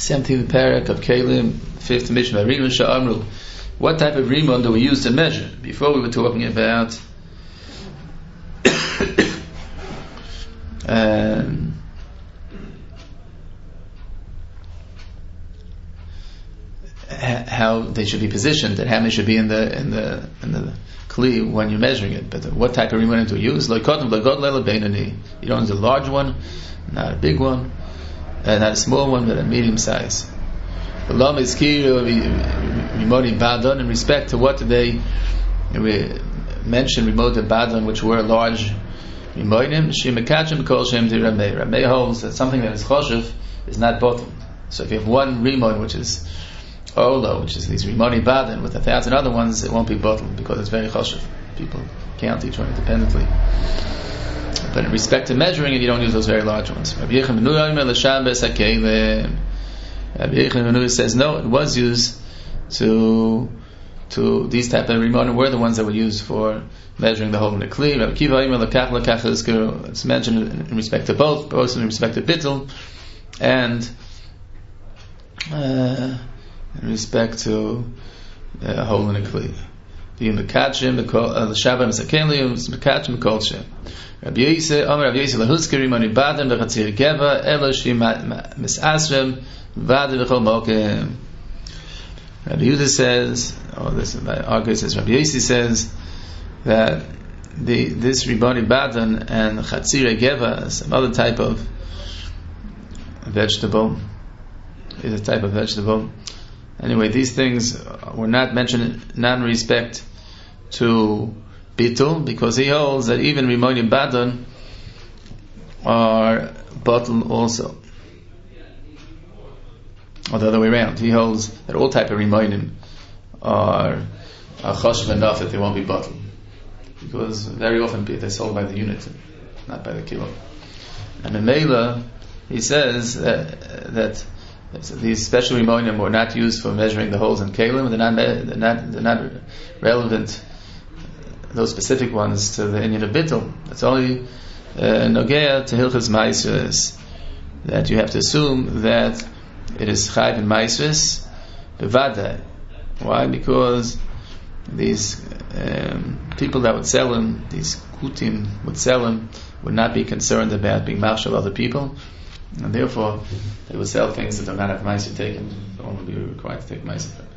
17th parak of Kalim, 5th Mishnah. Rimon Sha'amru. What type of rimon do we use to measure? Before we were talking about how they should be positioned and how many should be in the kli when you're measuring it. But what type of rimon do we use? You don't use a large one, not a big one, not a small one, but a medium size. In respect to what they mention remote badon, which were large rimonim, Rameh holds that something that is choshev is not bottom. So if you have one rimon which is Olo, which is these rimoni badon with 1,000 other ones, it won't be bottom because it's very choshev. People count each one independently. But in respect to measuring it, you don't use those very large ones. Rabbi Yechon says no, it was used to these type of rimonim were the ones that were used for measuring the hole in the kli. Rabbi Kiva it's mentioned in respect to both in respect to bittul and in respect to hole in the kli. The mekachim, the shabbat misakelium, mekachim kolshem. Rabbi Yisrael, Rabbi Yisrael, lahuskeri mani badim v'chatzir geva eloshi misasrem v'adim v'chol mokem. Rabbi Yehuda says, Rabbi Yisrael says that this riboni badan and chatzir geva, some other type of vegetable, is a type of vegetable. Anyway, these things were not mentioned not in respect to bitul, because he holds that even rimonim badon are bottled also. Or the other way around. He holds that all type of rimonim are choshev enough that they won't be bottled, because very often they're sold by the unit, not by the kilo. And in Mela, he says that these special rimonim were not used for measuring the holes in kalim, and they're not relevant, those specific ones, to the inyan of bittul. It's only nogea to hilchas ma'isros, that you have to assume that it is chayv in ma'isros bevadai. Why? Because these people that would sell them, these kutim would sell them, would not be concerned about being marshal other people, and therefore they would sell things that do not have ma'aseh taken. They won't be required to take ma'aseh.